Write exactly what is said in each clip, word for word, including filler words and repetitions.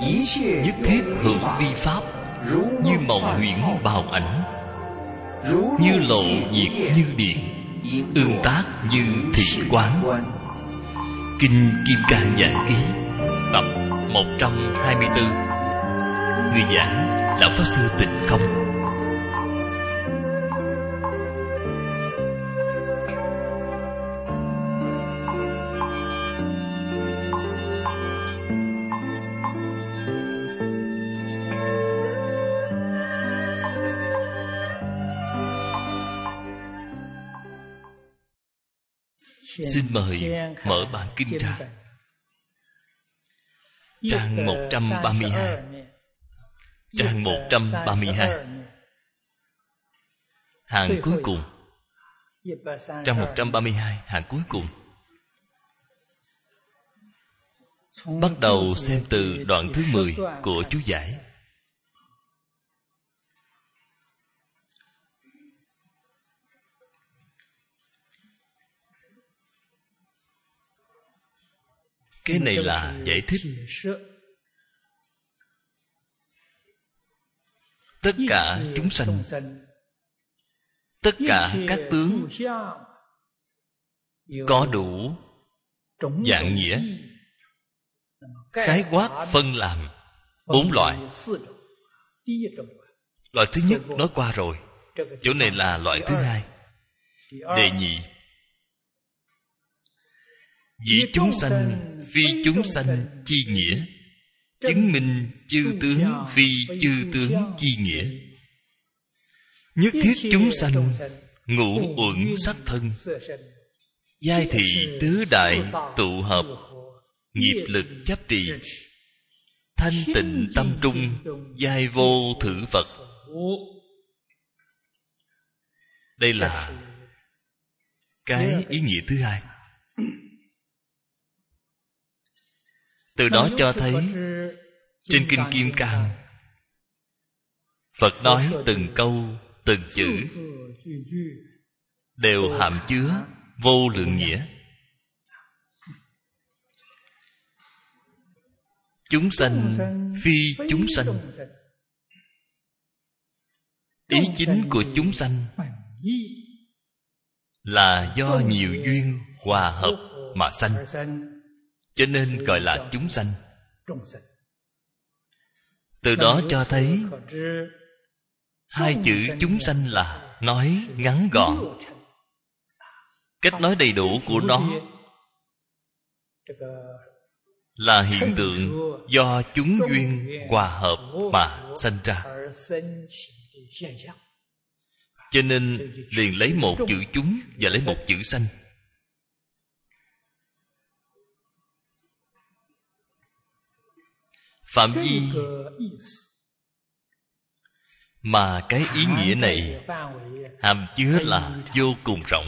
nhất thiết hữu vi pháp, như mộng huyễn bào ảnh, như lộ diệt như điện, ương tác như thị quán. Kinh Kim Cang Giảng Ký, tập một trăm hai mươi tư. Người giảng Lão Pháp Sư Tịnh Không. Xin mời mở bản kinh ra. Trang một trăm ba mươi hai. Trang một trăm ba mươi hai, hàng cuối cùng. Trang một trăm ba mươi hai, hàng cuối cùng. Bắt đầu xem từ đoạn thứ mười của chú giải. Cái này là giải thích tất cả chúng sanh, tất cả các tướng có đủ dạng nghĩa, khái quát phân làm bốn loại. Loại thứ nhất nói qua rồi, chỗ này là loại thứ hai. Đề nhị: dĩ chúng sanh phi chúng sanh chi nghĩa, chứng minh chư tướng phi chư tướng chi nghĩa. Nhất thiết chúng sanh ngũ uẩn sắc thân, giai thị tứ đại tụ hợp, nghiệp lực chấp trì, thanh tịnh tâm trung, giai vô thử Phật. Đây là cái ý nghĩa thứ hai. Từ đó cho thấy trên Kinh Kim Cang, Phật nói từng câu từng chữ đều hàm chứa vô lượng nghĩa. Chúng sanh phi chúng sanh, ý chính của chúng sanh là do nhiều duyên hòa hợp mà sanh, cho nên gọi là chúng sanh. Từ đó cho thấy hai chữ chúng sanh là nói ngắn gọn. Cách nói đầy đủ của nó là hiện tượng do chúng duyên hòa hợp mà sanh ra, cho nên liền lấy một chữ chúng và lấy một chữ sanh. Phạm vi mà cái ý nghĩa này hàm chứa là vô cùng rộng.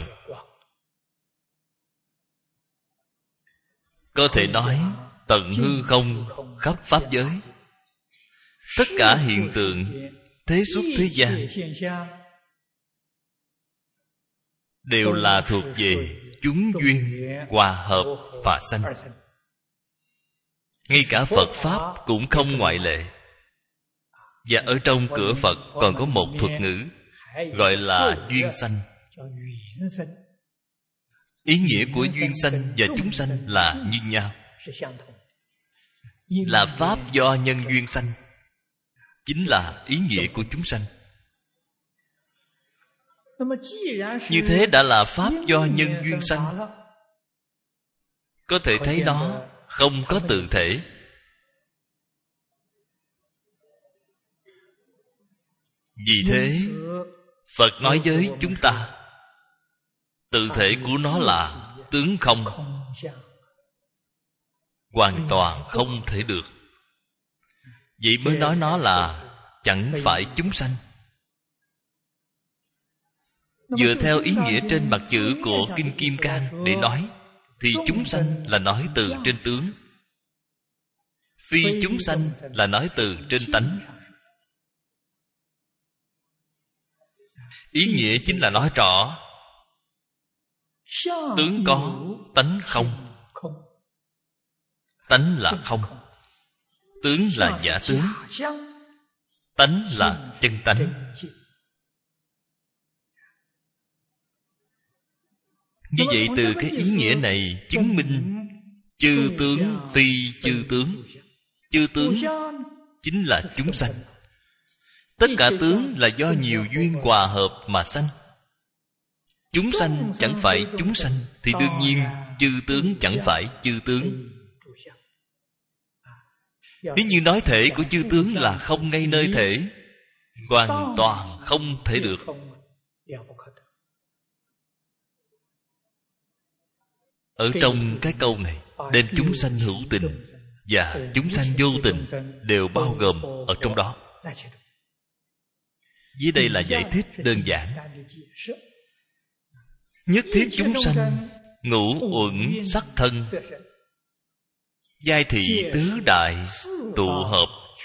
Có thể nói tận hư không, khắp pháp giới, tất cả hiện tượng thế xuất thế gian đều là thuộc về chúng duyên hòa hợp và sanh. Ngay cả Phật Pháp cũng không ngoại lệ. Và ở trong cửa Phật còn có một thuật ngữ gọi là duyên sanh. Ý nghĩa của duyên sanh và chúng sanh là như nhau, là Pháp do nhân duyên sanh, chính là ý nghĩa của chúng sanh. Như thế đã là Pháp do nhân duyên sanh, có thể thấy nó không có tự thể. Vì thế Phật nói với chúng ta, tự thể của nó là tướng không, hoàn toàn không thể được. Vậy mới nói nó là chẳng phải chúng sanh. Dựa theo ý nghĩa trên mặt chữ của Kinh Kim Cang để nói, thì chúng sanh là nói từ trên tướng, phi chúng sanh là nói từ trên tánh. Ý nghĩa chính là nói rõ tướng có, tánh không. Tánh là không, tướng là giả tướng, tánh là chân tánh. Như vậy từ cái ý nghĩa này chứng minh chư tướng phi chư tướng. Chư tướng chính là chúng sanh. Tất cả tướng là do nhiều duyên hòa hợp mà sanh. Chúng sanh chẳng phải chúng sanh, thì đương nhiên chư tướng chẳng phải chư tướng. Nếu như nói thể của chư tướng là không ngay nơi thể, hoàn toàn không thể được. Ở trong cái câu này, đem chúng sanh hữu tình và chúng sanh vô tình đều bao gồm ở trong đó. Dưới đây là giải thích đơn giản. Nhất thiết chúng sanh ngũ uẩn sắc thân, giai thị tứ đại tụ hợp.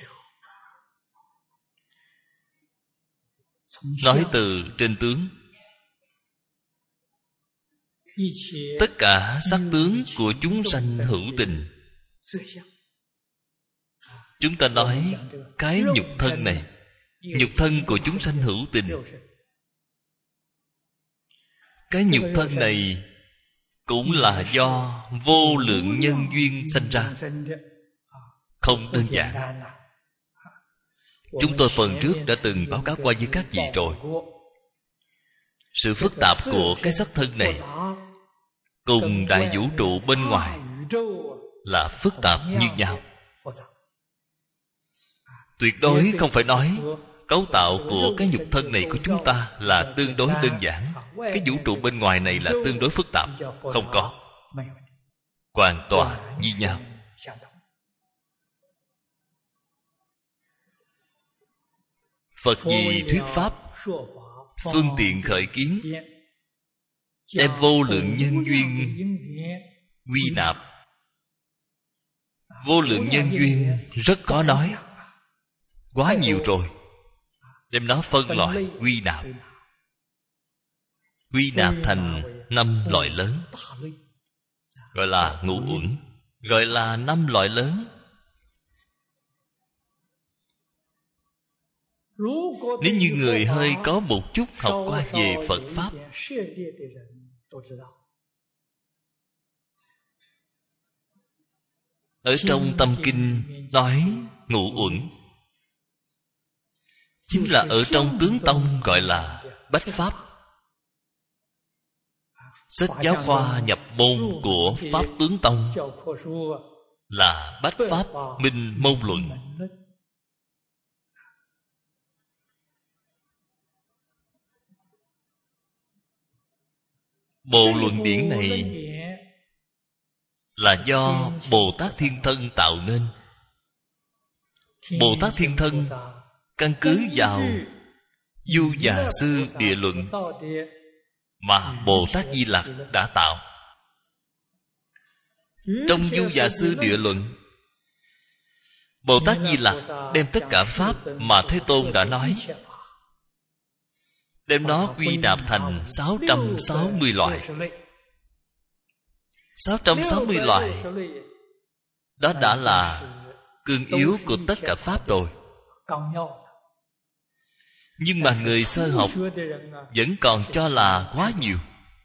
Nói từ trên tướng, tất cả sắc tướng của chúng sanh hữu tình. Chúng ta nói cái nhục thân này, nhục thân của chúng sanh hữu tình. Cái nhục thân này cũng là do vô lượng nhân duyên sanh ra, không đơn giản. Chúng tôi phần trước đã từng báo cáo qua với các vị rồi. Sự phức tạp của cái sắc thân này cùng đại vũ trụ bên ngoài là phức tạp như nhau. Tuyệt đối không phải nói cấu tạo của cái nhục thân này của chúng ta là tương đối đơn giản, cái vũ trụ bên ngoài này là tương đối phức tạp. Không có. Hoàn toàn như nhau. Phật vì thuyết pháp, phương tiện khởi kiến, đem vô lượng nhân duyên quy nạp. Vô lượng nhân duyên rất khó nói, quá nhiều rồi. Đem nó phân loại, quy nạp. Quy nạp thành năm loại lớn, gọi là ngũ uẩn, gọi là năm loại lớn. Nếu như người hơi có một chút học qua về Phật Pháp, ở trong tâm kinh nói ngũ uẩn, chính là ở trong tướng tông gọi là bách pháp. Sách giáo khoa nhập môn của Pháp Tướng Tông là Bách Pháp Minh Môn Luận. Bộ luận điển này là do Bồ Tát Thiên Thân tạo nên. Bồ Tát Thiên Thân căn cứ vào Du Già Sư Địa Luận mà Bồ Tát Di Lặc đã tạo. Trong Du Già Sư Địa Luận, Bồ Tát Di Lặc đem tất cả pháp mà Thế Tôn đã nói, đem nó quy nạp thành sáu trăm sáu mươi loại. sáu trăm sáu mươi loại đó đã là cương yếu của tất cả pháp rồi. Nhưng mà người sơ học vẫn còn cho là quá nhiều,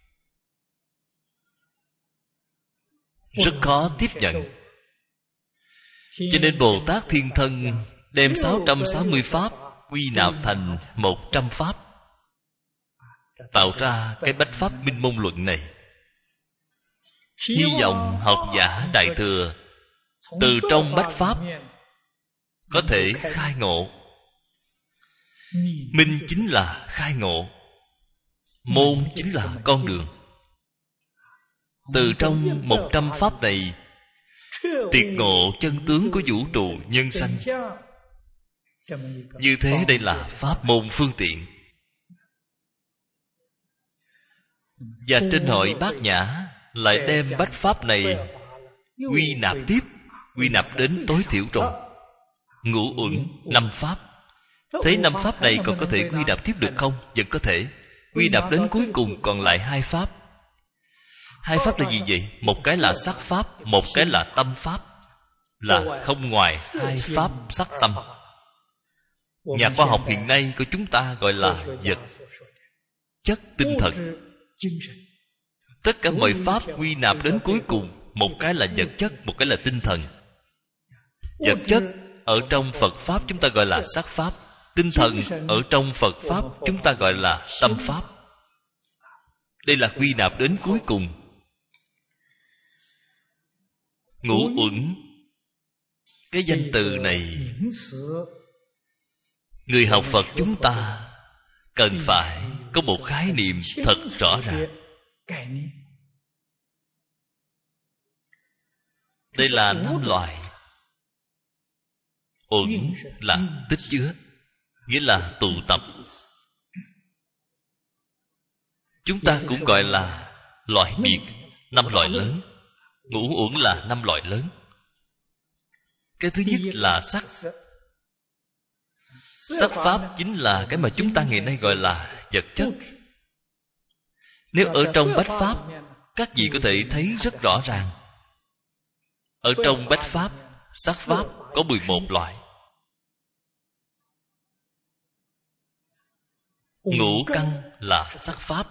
rất khó tiếp nhận. Cho nên Bồ Tát Thiên Thân đem sáu trăm sáu mươi pháp quy nạp thành một trăm pháp, tạo ra cái Bách Pháp Minh Môn Luận này. Hy vọng học giả Đại Thừa từ trong Bách Pháp có thể khai ngộ. Minh chính là khai ngộ, môn chính là con đường. Từ trong một trăm pháp này tuyệt ngộ chân tướng của vũ trụ nhân sanh. Như thế đây là pháp môn phương tiện. Và trên hội Bát Nhã lại đem bách pháp này quy nạp tiếp, quy nạp đến tối thiểu rồi. Ngũ uẩn năm pháp. Thế năm pháp này còn có thể quy nạp tiếp được không? Vẫn có thể. Quy nạp đến cuối cùng còn lại hai pháp. Hai pháp là gì vậy? Một cái là sắc pháp, một cái là tâm pháp. là không ngoài hai pháp sắc tâm. Nhà khoa học hiện nay của chúng ta gọi là vật chất tinh thần. Tất cả mọi pháp quy nạp đến cuối cùng, một cái là vật chất, một cái là tinh thần. Vật chất ở trong Phật Pháp chúng ta gọi là sắc Pháp. Tinh thần ở trong Phật Pháp chúng ta gọi là tâm Pháp. Đây là quy nạp đến cuối cùng. Ngũ uẩn, cái danh từ này người học Phật chúng ta cần phải có một khái niệm thật rõ ràng. Đây là năm loại. Uẩn là tích chứa, nghĩa là tụ tập. Chúng ta cũng gọi là loại biệt, năm loại lớn. Ngũ uẩn là năm loại lớn. Cái thứ nhất là sắc. Sắc Pháp chính là cái mà chúng ta ngày nay gọi là vật chất. Nếu ở trong Bách Pháp, các vị có thể thấy rất rõ ràng. Ở trong Bách Pháp, sắc Pháp có mười một loại. Ngũ căn là sắc Pháp.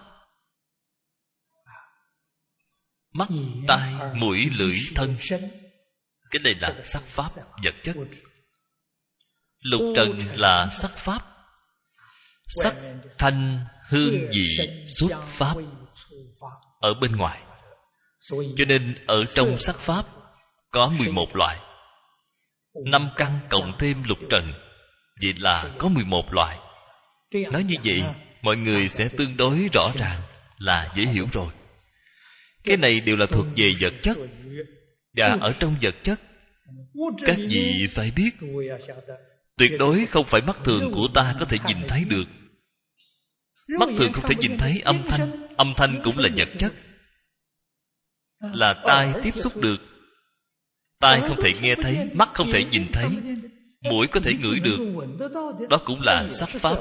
Mắt, tai, mũi, lưỡi, thân, cái này là sắc Pháp, vật chất. Lục trần là sắc Pháp. Sắc, thanh, hương, vị, xuất Pháp ở bên ngoài. Cho nên ở trong sắc Pháp có mười một loại. Năm căn cộng thêm lục trần, vậy là có mười một loại. Nói như vậy, mọi người sẽ tương đối rõ ràng, là dễ hiểu rồi. Cái này đều là thuộc về vật chất. Và ở trong vật chất, các vị phải biết, tuyệt đối không phải mắt thường của ta có thể nhìn thấy được. Mắt thường không thể nhìn thấy âm thanh. Âm thanh cũng là vật chất, là tai tiếp xúc được. Tai không thể nghe thấy, mắt không thể nhìn thấy, mũi có thể ngửi được. Đó cũng là sắc Pháp.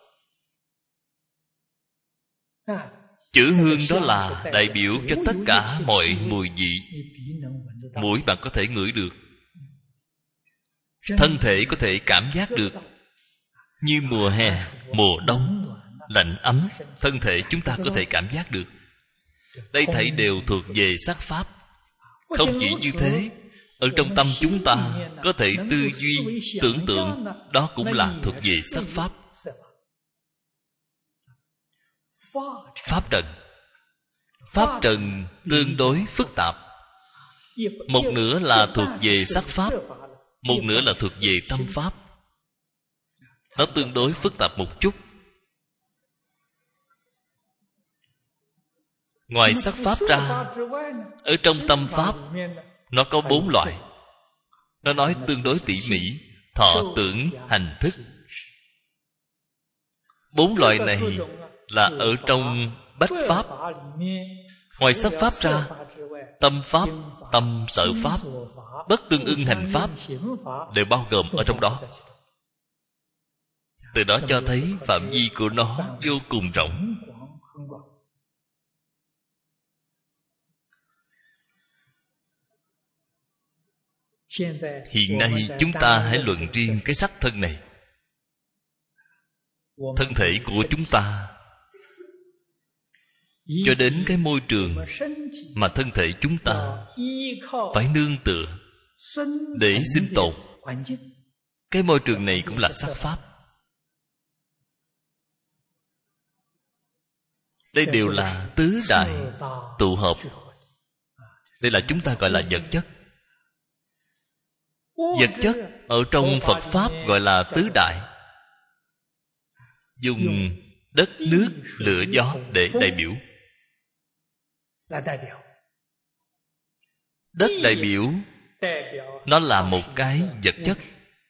Chữ hương đó là đại biểu cho tất cả mọi mùi vị. Mũi bạn có thể ngửi được, thân thể có thể cảm giác được. Như mùa hè, mùa đông, lạnh ấm, thân thể chúng ta có thể cảm giác được. Đây thảy đều thuộc về sắc Pháp. Không chỉ như thế, ở trong tâm chúng ta có thể tư duy, tưởng tượng, đó cũng là thuộc về sắc Pháp. Pháp trần. Pháp trần tương đối phức tạp. Một nửa là thuộc về sắc Pháp, một nửa là thuộc về tâm Pháp. Nó tương đối phức tạp một chút. Ngoài sắc Pháp ra, ở trong tâm Pháp nó có bốn loại. Nó nói tương đối tỉ mỉ: thọ, tưởng, hành, thức. Bốn loại này là ở trong Bách Pháp. Ngoài sắc Pháp ra, tâm Pháp, tâm sở Pháp, bất tương ưng hành Pháp đều bao gồm ở trong đó. Từ đó cho thấy phạm vi của nó vô cùng rộng. Hiện nay chúng ta hãy luận riêng cái sắc thân này. Thân thể của chúng ta, cho đến cái môi trường mà thân thể chúng ta phải nương tựa để sinh tồn, cái môi trường này cũng là sắc Pháp. Đây đều là tứ đại tụ hợp. Đây là chúng ta gọi là vật chất. Vật chất ở trong Phật Pháp gọi là tứ đại. Dùng đất, nước, lửa, gió để đại biểu. Đất đại biểu, nó là một cái vật chất.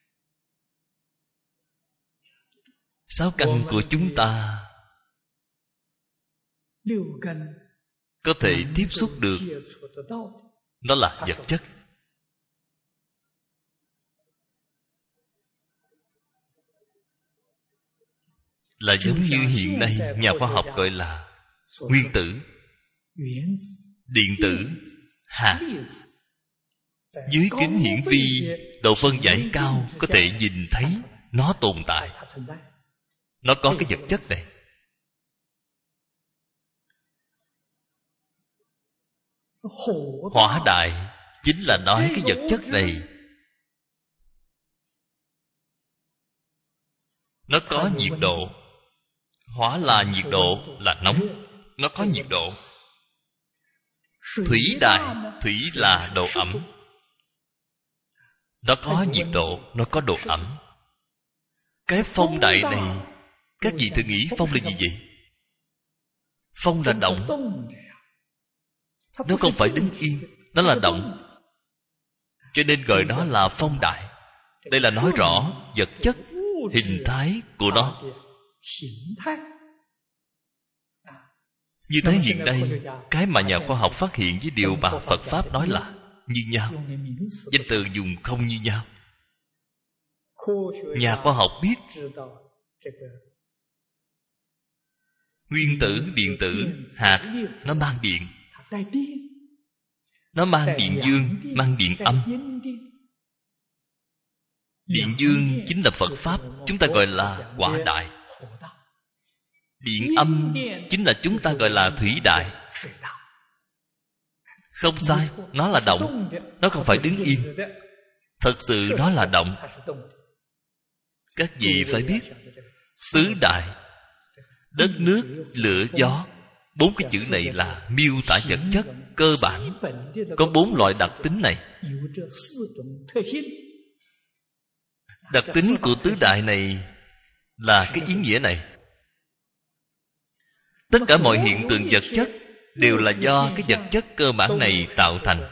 Sáu căn của chúng ta có thể tiếp xúc được, nó là vật chất. Là giống như hiện nay nhà khoa học gọi là nguyên tử, điện tử, hạt. Dưới kính hiển vi, độ phân giải cao có thể nhìn thấy nó tồn tại. Nó có cái vật chất này. Hỏa đại chính là nói cái vật chất này nó có nhiệt độ. Hỏa là nhiệt độ, là nóng. Nó có nhiệt độ. Thủy đại, thủy là độ ẩm. Nó có nhiệt độ, nó có độ ẩm. Cái phong đại này, các vị thử nghĩ phong là gì vậy? Phong là động. Nó không phải đứng yên, nó là động. Cho nên gọi nó là phong đại. Đây là nói rõ vật chất, hình thái của nó. Như thế hiện nay, cái mà nhà khoa học phát hiện với điều mà Phật Pháp nói là như nhau. Danh từ dùng không như nhau. Nhà khoa học biết nguyên tử, điện tử, hạt nó mang điện. Nó mang điện dương, mang điện âm. Điện dương chính là Phật Pháp, chúng ta gọi là quả đại. Điện âm chính là chúng ta gọi là thủy đại. Không sai, nó là động. Nó không phải đứng yên. Thật sự nó là động. Các vị phải biết tứ đại, đất, nước, lửa, gió. Bốn cái chữ này là miêu tả vật chất cơ bản. Có bốn loại đặc tính này. Đặc tính của tứ đại này là cái ý nghĩa này. Tất cả mọi hiện tượng vật chất đều là do cái vật chất cơ bản này tạo thành.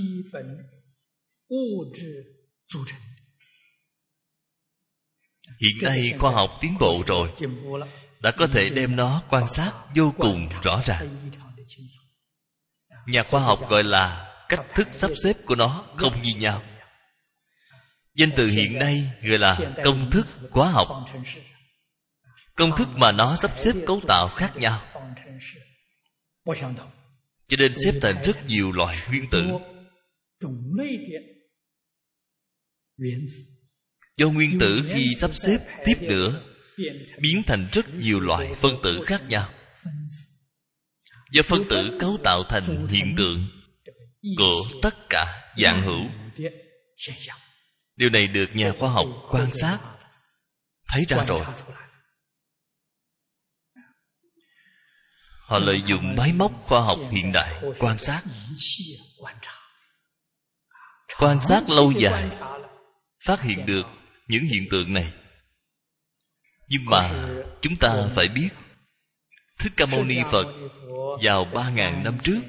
Hiện nay khoa học tiến bộ rồi, đã có thể đem nó quan sát vô cùng rõ ràng. Nhà khoa học gọi là cách thức sắp xếp của nó không như nhau. Danh từ hiện nay gọi là công thức hóa học. Công thức mà nó sắp xếp cấu tạo khác nhau, cho nên xếp thành rất nhiều loại nguyên tử. Do nguyên tử khi sắp xếp tiếp nữa biến thành rất nhiều loại phân tử khác nhau. Do phân tử cấu tạo thành hiện tượng của tất cả vạn hữu. Điều này được nhà khoa học quan sát thấy ra rồi. Họ lợi dụng máy móc khoa học hiện đại quan sát. Quan sát lâu dài phát hiện được những hiện tượng này. Nhưng mà chúng ta phải biết Thích Ca Mâu Ni Phật vào ba ngàn năm trước,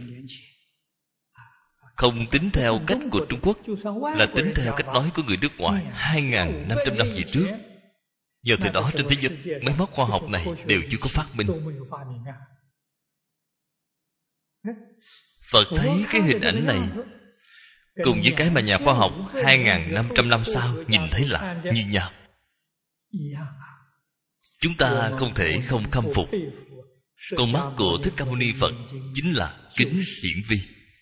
không tính theo cách của Trung Quốc, là tính theo cách nói của người nước ngoài hai ngàn năm trăm năm về trước. Giờ từ đó trên thế giới máy móc khoa học này đều chưa có phát minh. Phật thấy cái hình ảnh này cùng với cái mà nhà khoa học hai ngàn năm trăm năm sau nhìn thấy là như nhau. Chúng ta không thể không khâm phục. Con mắt của Thích Ca Mâu Ni Phật chính là kính hiển vi.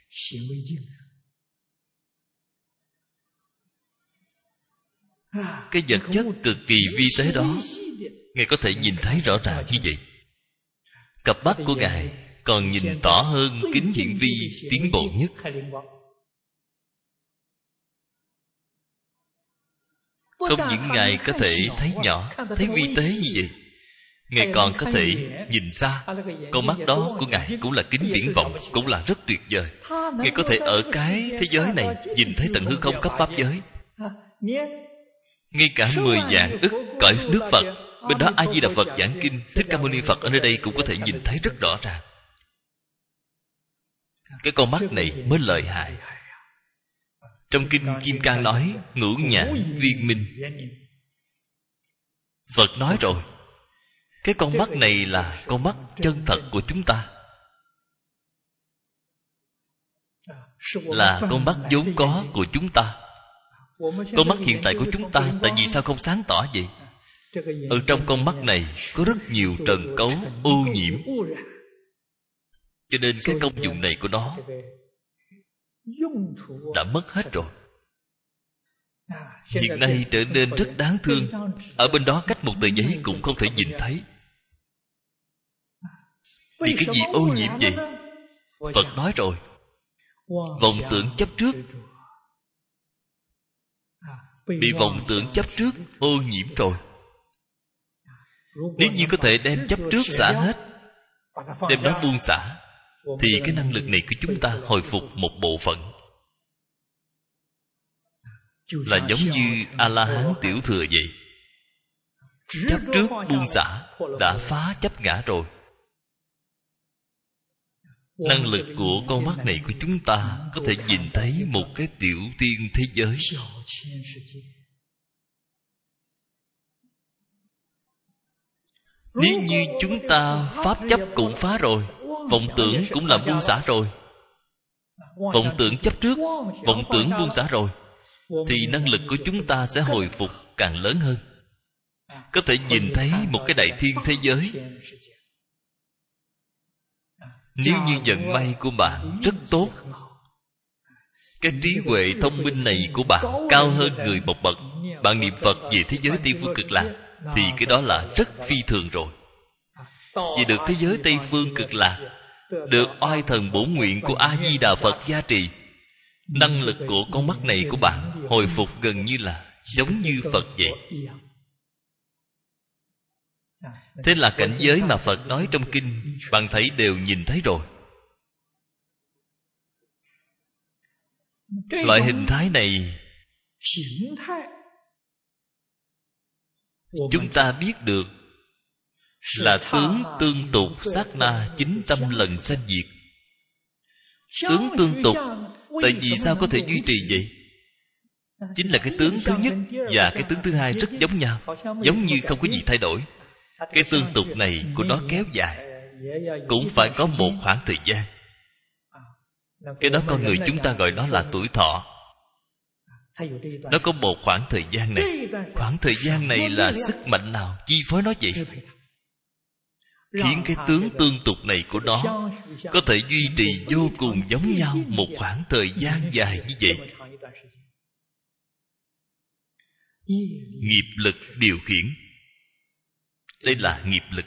Cái vật chất cực kỳ vi tế đó, Ngài có thể nhìn thấy rõ ràng như vậy. Cặp mắt của Ngài còn nhìn tỏ hơn kính hiển vi tiến bộ nhất. Không những Ngài có thể thấy nhỏ, thấy vi tế như vậy, Ngài còn có thể nhìn xa. Con mắt đó của Ngài cũng là kính viễn vọng, cũng là rất tuyệt vời. Ngài có thể ở cái thế giới này nhìn thấy tận hư không khắp pháp giới. Ngay cả mười vạn ức cõi nước Phật, bên đó A Di Đà Phật giảng kinh, Thích Ca Mâu Ni Phật ở nơi đây cũng có thể nhìn thấy rất rõ ràng. Cái con mắt này mới lợi hại. Trong kinh Kim Cang nói ngũ nhãn viên minh. Phật nói rồi, cái con mắt này là con mắt chân thật của chúng ta, là con mắt vốn có của chúng ta. Con mắt hiện tại của chúng ta tại vì sao không sáng tỏ vậy? Ở trong con mắt này có rất nhiều trần cấu ô nhiễm, cho nên cái công dụng này của nó đã mất hết rồi. Hiện nay trở nên rất đáng thương. Ở bên đó cách một tờ giấy cũng không thể nhìn thấy. Vì cái gì ô nhiễm vậy? Phật nói rồi, vọng tưởng chấp trước, bị vọng tưởng chấp trước ô nhiễm rồi. Nếu như có thể đem chấp trước xả hết, đem nó buông xả, thì cái năng lực này của chúng ta hồi phục một bộ phận, là giống như A-la-hán tiểu thừa vậy. Chấp trước buông xả đã phá chấp ngã rồi. Năng lực của con mắt này của chúng ta có thể nhìn thấy một cái tiểu tiên thế giới. Nếu như chúng ta pháp chấp cũng phá rồi, vọng tưởng cũng là buông xả rồi, vọng tưởng chấp trước, vọng tưởng buông xả rồi, thì năng lực của chúng ta sẽ hồi phục càng lớn hơn, có thể nhìn thấy một cái đại thiên thế giới. Nếu như vận may của bạn rất tốt, cái trí huệ thông minh này của bạn cao hơn người một bậc, bạn niệm Phật về thế giới Tây Phương Cực Lạc, thì cái đó là rất phi thường rồi. Vì được thế giới Tây Phương Cực Lạc, được oai thần bổn nguyện của A-di-đà Phật gia trì, năng lực của con mắt này của bạn hồi phục gần như là giống như Phật vậy. Thế là cảnh giới mà Phật nói trong kinh, bạn thấy đều nhìn thấy rồi. Loại hình thái này chúng ta biết được là tướng tương tục sát na chín trăm lần sanh diệt. Tướng tương tục, tại vì sao có thể duy trì vậy? Chính là cái tướng thứ nhất và cái tướng thứ hai rất giống nhau, giống như không có gì thay đổi. Cái tương tục này của nó kéo dài cũng phải có một khoảng thời gian. Cái đó con người chúng ta gọi nó là tuổi thọ. Nó có một khoảng thời gian này. Khoảng thời gian này là sức mạnh nào chi phối nó vậy? Khiến cái tướng tương tục này của nó có thể duy trì vô cùng giống nhau một khoảng thời gian dài như vậy. Nghiệp lực điều khiển. Đây là nghiệp lực.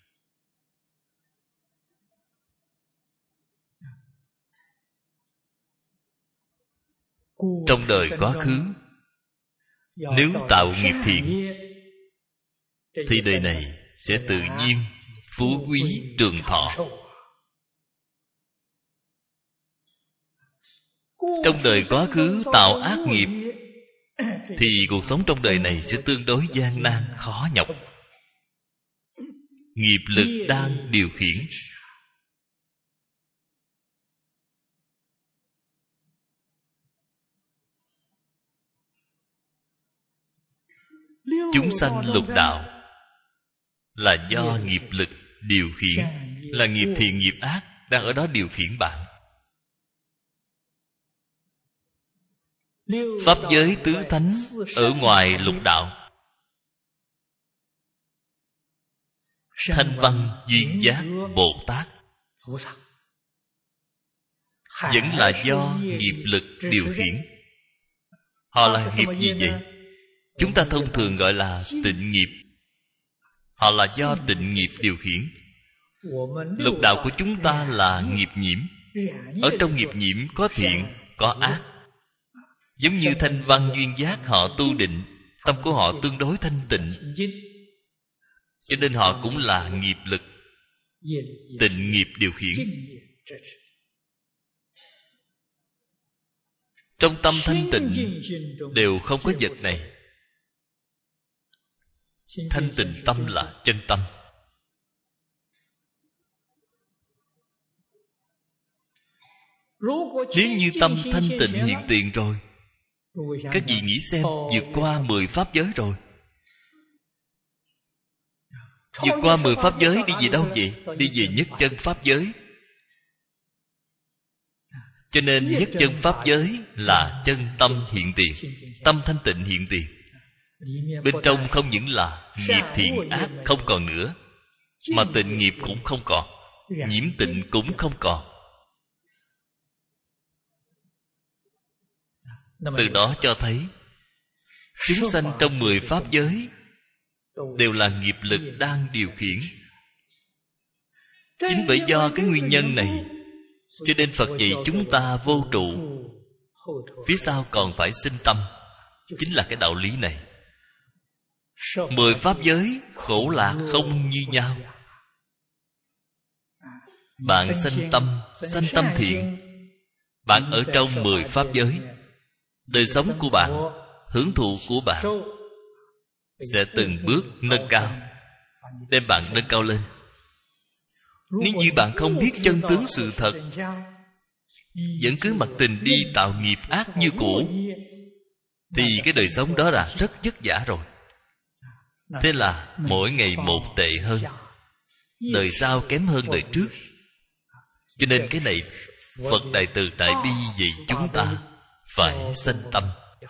Trong đời quá khứ, nếu tạo nghiệp thiện, thì đời này sẽ tự nhiên phú quý trường thọ. Trong đời quá khứ tạo ác nghiệp, thì cuộc sống trong đời này sẽ tương đối gian nan, khó nhọc. Nghiệp lực đang điều khiển. Chúng sanh lục đạo là do nghiệp lực điều khiển, là nghiệp thiện nghiệp ác đang ở đó điều khiển bạn. Pháp giới tứ thánh ở ngoài lục đạo, Thanh Văn Duyên Giác Bồ Tát, vẫn là do nghiệp lực điều khiển. Họ là nghiệp gì vậy? Chúng ta thông thường gọi là tịnh nghiệp. Họ là do tịnh nghiệp điều khiển. Lục đạo của chúng ta là nghiệp nhiễm. Ở trong nghiệp nhiễm có thiện, có ác. Giống như Thanh Văn Duyên Giác họ tu định, tâm của họ tương đối thanh tịnh, cho nên họ cũng là nghiệp lực, tịnh nghiệp điều khiển. Trong tâm thanh tịnh đều không có vật này. Thanh tịnh tâm là chân tâm. Nếu như tâm thanh tịnh hiện tiền rồi, các vị nghĩ xem, vượt qua mười pháp giới rồi. Vượt qua mười pháp giới đi về đâu vậy? Đi về nhất chân pháp giới. Cho nên nhất chân pháp giới là chân tâm hiện tiền, tâm thanh tịnh hiện tiền. Bên trong không những là nghiệp thiện ác không còn nữa, mà tịnh nghiệp cũng không còn, nhiễm tịnh cũng không còn. Từ đó cho thấy chúng sanh trong mười pháp giới đều là nghiệp lực đang điều khiển. Chính bởi do cái nguyên nhân này, cho nên Phật dạy chúng ta vô trụ, phía sau còn phải sinh tâm. Chính là cái đạo lý này. Mười pháp giới khổ lạc không như nhau. Bạn sanh tâm, sanh tâm thiện, bạn ở trong mười pháp giới, đời sống của bạn, hưởng thụ của bạn sẽ từng bước nâng cao, đem bạn nâng cao lên. Nếu như bạn không biết chân tướng sự thật, vẫn cứ mặc tình đi tạo nghiệp ác như cũ, thì cái đời sống đó là rất vất vả rồi. Thế là mỗi ngày một tệ hơn, đời sau kém hơn đời trước. Cho nên cái này Phật Đại Từ Đại Bi dạy chúng ta phải sanh tâm.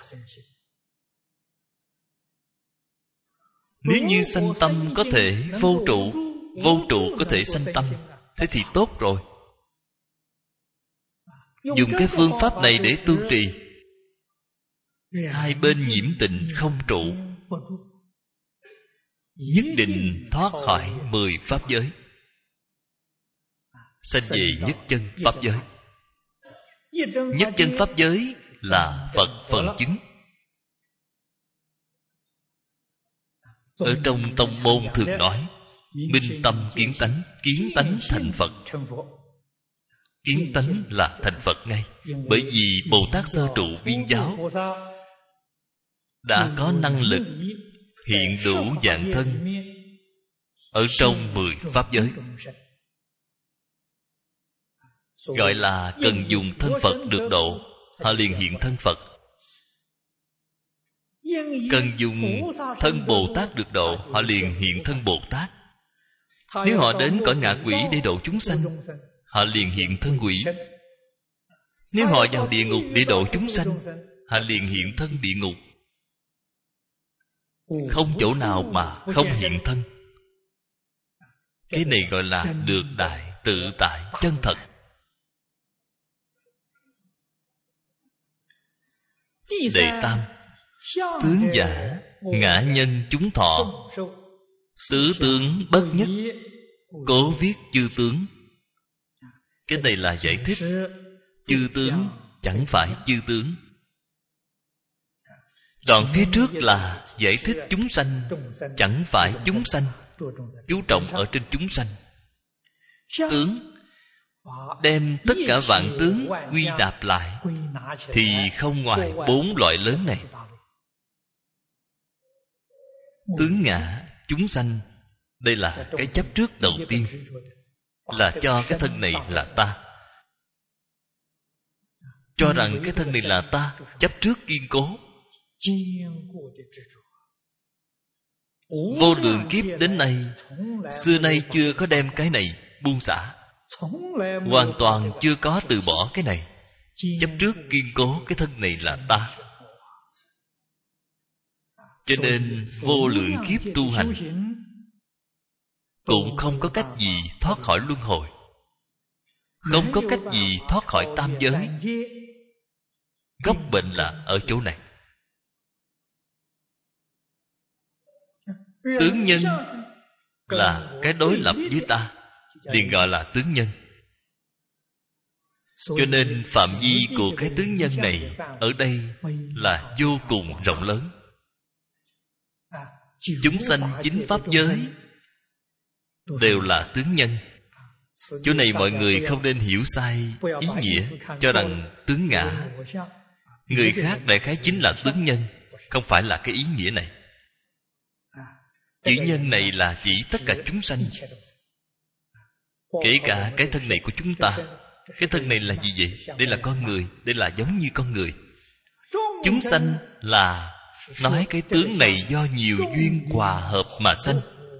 Nếu như sanh tâm có thể vô trụ, vô trụ có thể sanh tâm, thế thì tốt rồi. Dùng cái phương pháp này để tu trì, hai bên nhiễm tình không trụ, nhất định thoát khỏi mười pháp giới, sanh về nhất chân pháp giới. Nhất chân pháp giới là Phật phần chứng. Ở trong tông môn thường nói minh tâm kiến tánh, kiến tánh thành Phật. Kiến tánh là thành Phật ngay. Bởi vì Bồ Tát sơ trụ viên giáo đã có năng lực hiện đủ dạng thân ở trong mười pháp giới, gọi là cần dùng thân Phật được độ, họ liền hiện thân Phật. Cần dùng thân Bồ Tát được độ, họ liền hiện thân Bồ Tát. Nếu họ đến cõi ngạ quỷ để độ chúng sanh, họ liền hiện thân quỷ. Nếu họ vào địa ngục để độ chúng sanh, họ liền hiện thân địa ngục. Không chỗ nào mà không hiện thân. Cái này gọi là được đại tự tại chân thật. Đệ tam, tướng giả ngã nhân chúng thọ, tứ tướng bất nhất, cố viết chư tướng. Cái này là giải thích chư tướng chẳng phải chư tướng. Đoạn phía trước là giải thích chúng sanh chẳng phải chúng sanh, chú trọng ở trên chúng sanh. Tướng đem tất cả vạn tướng quy nạp lại thì không ngoài bốn loại lớn này. Tướng ngã chúng sanh, đây là cái chấp trước đầu tiên, là cho cái thân này là ta, cho rằng cái thân này là ta, chấp trước kiên cố. Vô lượng kiếp đến nay, xưa nay chưa có đem cái này buông xả, hoàn toàn chưa có từ bỏ cái này. Chấp trước kiên cố cái thân này là ta, cho nên vô lượng kiếp tu hành cũng không có cách gì thoát khỏi luân hồi, không có cách gì thoát khỏi tam giới. Gốc bệnh là ở chỗ này. Tướng nhân là cái đối lập với ta, liền gọi là tướng nhân. Cho nên phạm vi của cái tướng nhân này ở đây là vô cùng rộng lớn. Chúng sanh chính pháp giới đều là tướng nhân. Chỗ này mọi người không nên hiểu sai ý nghĩa, cho rằng tướng ngã, người khác đại khái chính là tướng nhân. Không phải là cái ý nghĩa này. Chữ nhân này là chỉ tất cả chúng sanh, kể cả cái thân này của chúng ta. Cái thân này là gì vậy? Đây là con người, đây là giống như con người. Chúng sanh là nói cái tướng này do nhiều duyên hòa hợp mà sanh,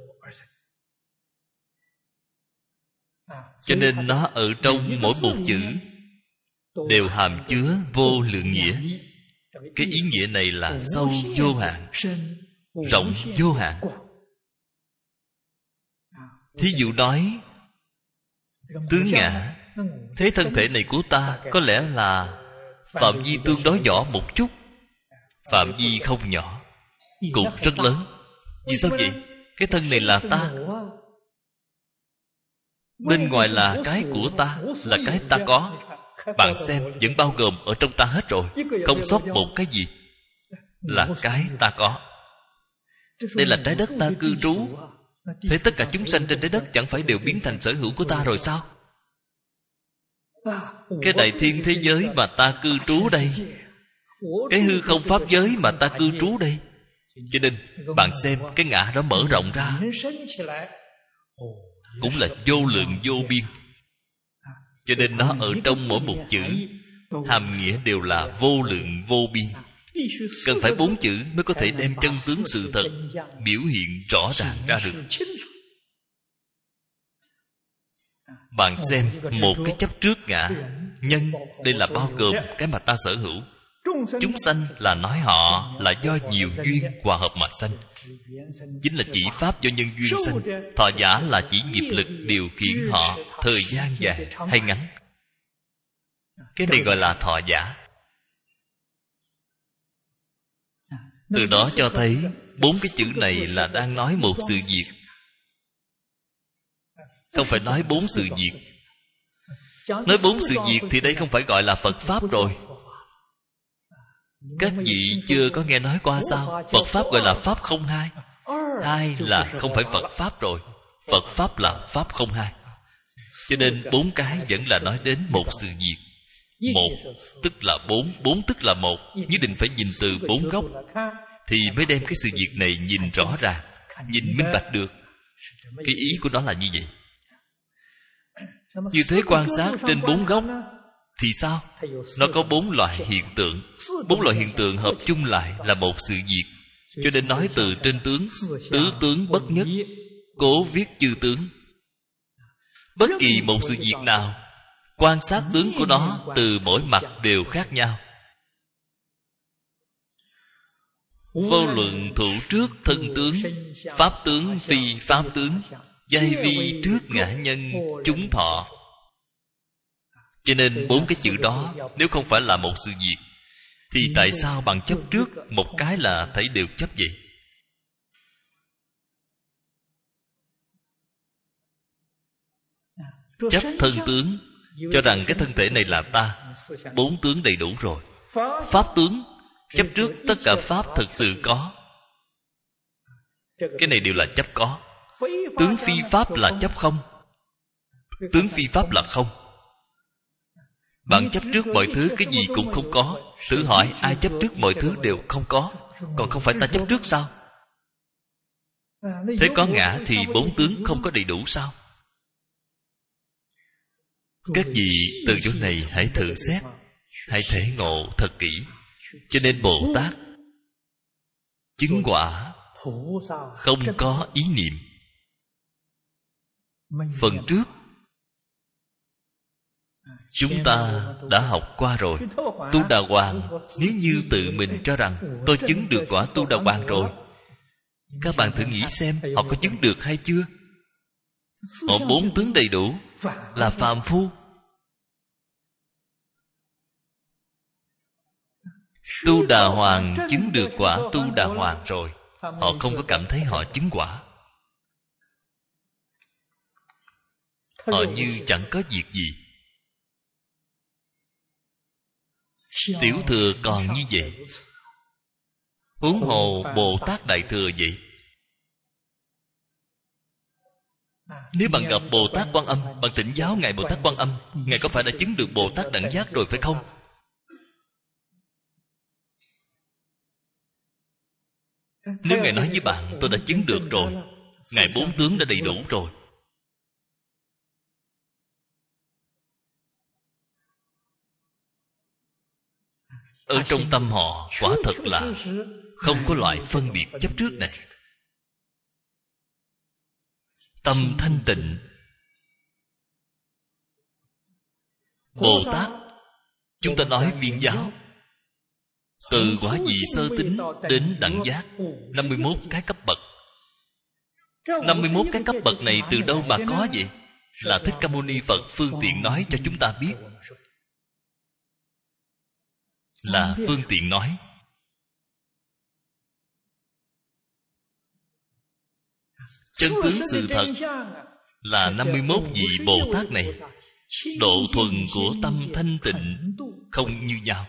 cho nên nó ở trong mỗi một chữ đều hàm chứa vô lượng nghĩa. Cái ý nghĩa này là sâu vô hạn, rộng vô hạn. Thí dụ nói tướng ngã, thế thân thể này của ta có lẽ là phạm vi tương đối nhỏ một chút, phạm vi không nhỏ, cũng rất lớn. Vì sao vậy? Cái thân này là ta, bên ngoài là cái của ta, là cái ta có. Bạn xem, vẫn bao gồm ở trong ta hết rồi, không sót một cái gì, là cái ta có. Đây là trái đất ta cư trú. Thế tất cả chúng sanh trên trái đất chẳng phải đều biến thành sở hữu của ta rồi sao? Cái đại thiên thế giới mà ta cư trú đây, cái hư không pháp giới mà ta cư trú đây. Cho nên bạn xem, cái ngã đó mở rộng ra cũng là vô lượng vô biên. Cho nên nó ở trong mỗi một chữ, hàm nghĩa đều là vô lượng vô biên. Cần phải bốn chữ mới có thể đem chân tướng sự thật biểu hiện rõ ràng ra được. Bạn xem, một cái chấp trước ngã, nhân, đây là bao gồm cái mà ta sở hữu. Chúng sanh là nói họ là do nhiều duyên hòa hợp mà sanh, chính là chỉ pháp do nhân duyên sanh. Thọ giả là chỉ nghiệp lực điều khiển họ thời gian dài hay ngắn. Cái này gọi là thọ giả. Từ đó cho thấy bốn cái chữ này là đang nói một sự việc, không phải nói bốn sự việc. Nói bốn sự việc thì đây không phải gọi là Phật Pháp rồi. Các vị chưa có nghe nói qua sao? Phật Pháp gọi là Pháp không hai. Hai là không phải Phật Pháp rồi. Phật Pháp là Pháp không hai. Cho nên bốn cái vẫn là nói đến một sự việc. Một tức là bốn, bốn tức là một. Nhất định phải nhìn từ bốn góc thì mới đem cái sự việc này nhìn rõ ràng, nhìn minh bạch được. Cái ý của nó là như vậy. Như thế quan sát trên bốn góc thì sao? Nó có bốn loại hiện tượng. Bốn loại hiện tượng hợp chung lại là một sự việc. Cho nên nói từ trên tướng, tứ tướng bất nhất, cố viết chư tướng. Bất kỳ một sự việc nào, quan sát tướng của nó từ mỗi mặt đều khác nhau. Vô luận thủ trước thân tướng, pháp tướng phi pháp tướng, giai vi trước ngã nhân, chúng thọ. Cho nên bốn cái chữ đó, nếu không phải là một sự việc, thì tại sao bằng chấp trước một cái là thấy đều chấp vậy? Chấp thân tướng, cho rằng cái thân thể này là ta. Bốn tướng đầy đủ rồi. Pháp tướng, chấp trước tất cả pháp thực sự có. Cái này đều là chấp có. Tướng phi pháp là chấp không. Tướng phi pháp là không. Bạn chấp trước mọi thứ cái gì cũng không có. Thử hỏi ai chấp trước mọi thứ đều không có, còn không phải ta chấp trước sao? Thế có ngã thì bốn tướng không có đầy đủ sao? Các vị từ chỗ này hãy thử xét, hãy thể ngộ thật kỹ. Cho nên Bồ Tát chứng quả không có ý niệm. Phần trước chúng ta đã học qua rồi. Tu Đà Hoàng nếu như tự mình cho rằng tôi chứng được quả Tu Đà Hoàng rồi, các bạn thử nghĩ xem họ có chứng được hay chưa? Họ bốn tướng đầy đủ, là phàm phu. Tu Đà Hoàng chứng được quả Tu Đà Hoàng rồi, họ không có cảm thấy họ chứng quả. Họ như chẳng có việc gì. Tiểu thừa còn như vậy, huống hồ Bồ Tát Đại Thừa vậy. Nếu bạn gặp Bồ Tát Quan Âm, bạn thỉnh giáo Ngài Bồ Tát Quan Âm, Ngài có phải đã chứng được Bồ Tát Đẳng Giác rồi phải không? Nếu Ngài nói với bạn tôi đã chứng được rồi, Ngài bốn tướng đã đầy đủ rồi, ở trong tâm họ quả thật là không có loại phân biệt chấp trước này. Tâm thanh tịnh. Bồ Tát, chúng ta nói viên giáo, từ quả vị sơ tính đến đẳng giác, năm mươi mốt cái cấp bậc. năm mươi mốt cái cấp bậc này từ đâu mà có vậy? Là Thích Ca Mâu Ni Phật phương tiện nói cho chúng ta biết. là phương tiện nói. Chân tướng sự thật là năm mươi mốt vị Bồ Tát này độ thuần của tâm thanh tịnh không như nhau.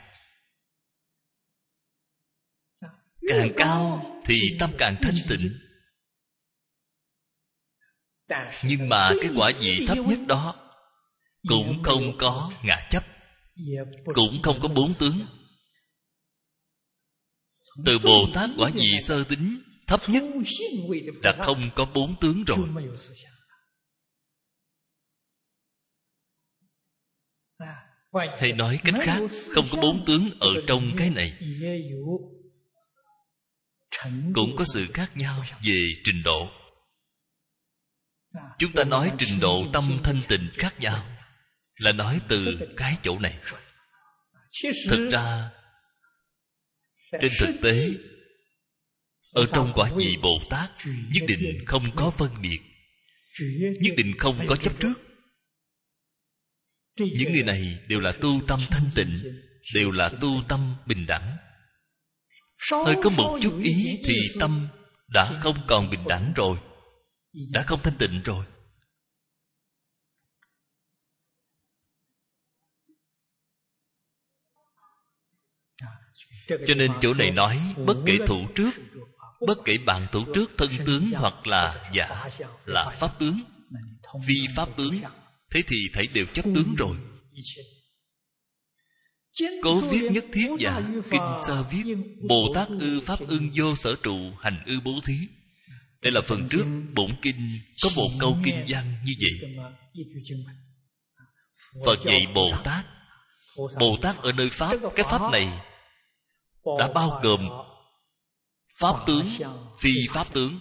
Càng cao thì tâm càng thanh tịnh. Nhưng mà cái quả vị thấp nhất đó cũng không có ngã chấp, cũng không có bốn tướng. Từ Bồ Tát quả vị sơ tính thấp nhất đã không có bốn tướng rồi. Hay nói cách khác, không có bốn tướng ở trong cái này. Cũng có sự khác nhau về trình độ. Chúng ta nói trình độ tâm thanh tịnh khác nhau là nói từ cái chỗ này. Thực ra trên thực tế, ở trong quả vị Bồ Tát nhất định không có phân biệt, nhất định không có chấp trước. Những người này đều là tu tâm thanh tịnh, đều là tu tâm bình đẳng. Hơi có một chút ý thì tâm đã không còn bình đẳng rồi, đã không thanh tịnh rồi. Cho nên chỗ này nói bất kể thủ trước, bất kể bạn thủ trước thân tướng hoặc là giả, là pháp tướng, phi pháp tướng, thế thì thảy đều chấp tướng rồi. Cố viết nhất thiết giả, kinh sơ viết Bồ Tát ư pháp ưng vô sở trụ, hành ư bố thí. Đây là phần trước bổn kinh có một câu kinh văn như vậy. Phật dạy Bồ Tát, Bồ Tát ở nơi pháp, cái pháp này đã bao gồm pháp tướng, phi pháp tướng.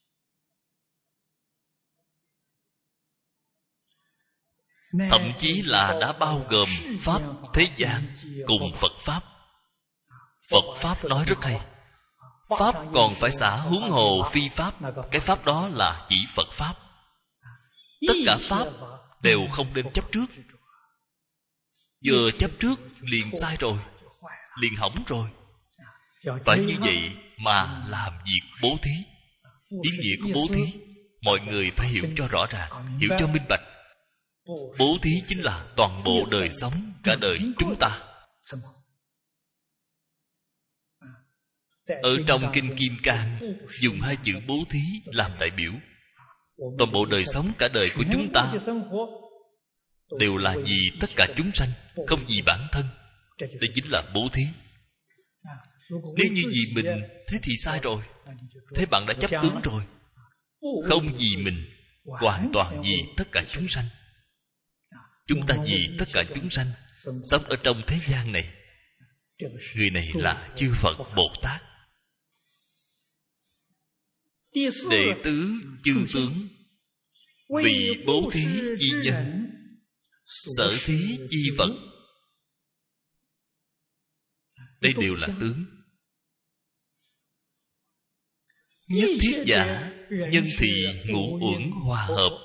Thậm chí là đã bao gồm pháp thế gian cùng Phật Pháp. Phật Pháp nói rất hay. Pháp còn phải xả, huống hồ phi Pháp. Cái Pháp đó là chỉ Phật Pháp. Tất cả Pháp đều không nên chấp trước. Vừa chấp trước liền sai rồi, liền hỏng rồi. Phải như vậy mà làm việc bố thí. Ý nghĩa của bố thí mọi người phải hiểu cho rõ ràng, hiểu cho minh bạch. Bố thí chính là toàn bộ đời sống, cả đời chúng ta. Ở trong Kinh Kim Cang dùng hai chữ bố thí làm đại biểu. Toàn bộ đời sống, cả đời của chúng ta đều là vì tất cả chúng sanh, không vì bản thân. Đây chính là bố thí. Nếu như vì mình, thế thì sai rồi. Thế bạn đã chấp tướng rồi. Không vì mình, hoàn toàn vì tất cả chúng sanh. Chúng ta vì tất cả chúng sanh sống ở trong thế gian này. Người này là chư Phật Bồ Tát. Đệ tứ chư tướng, vì bố thí chi nhân, sở thí chi vật. Đây đều là tướng. Nhất thiết giả, nhân thì ngũ uẩn hòa hợp.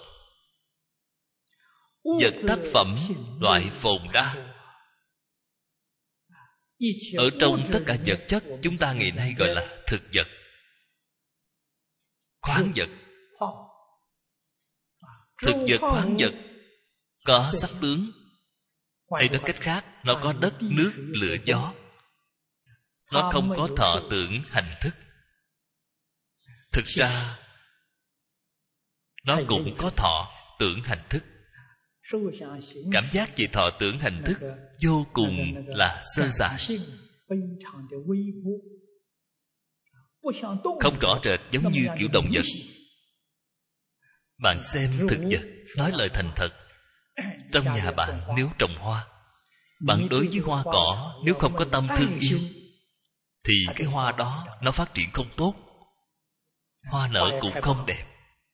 Vật tác phẩm, loại phồn đa. Ở trong tất cả vật chất, chúng ta ngày nay gọi là thực vật, khoáng vật. Thực vật, khoáng vật có sắc tướng. Hay nói cách khác, nó có đất, nước, lửa, gió. Nó không có thọ tưởng hành thức. Thực ra nó cũng có thọ tưởng hành thức. Cảm giác về thọ tưởng hành thức vô cùng là sơ sài, không rõ rệt giống như kiểu động vật. Bạn xem thực vật, nói lời thành thật. Trong nhà bạn nếu trồng hoa, bạn đối với hoa cỏ nếu không có tâm thương yêu thì cái hoa đó nó phát triển không tốt, hoa nở cũng không đẹp,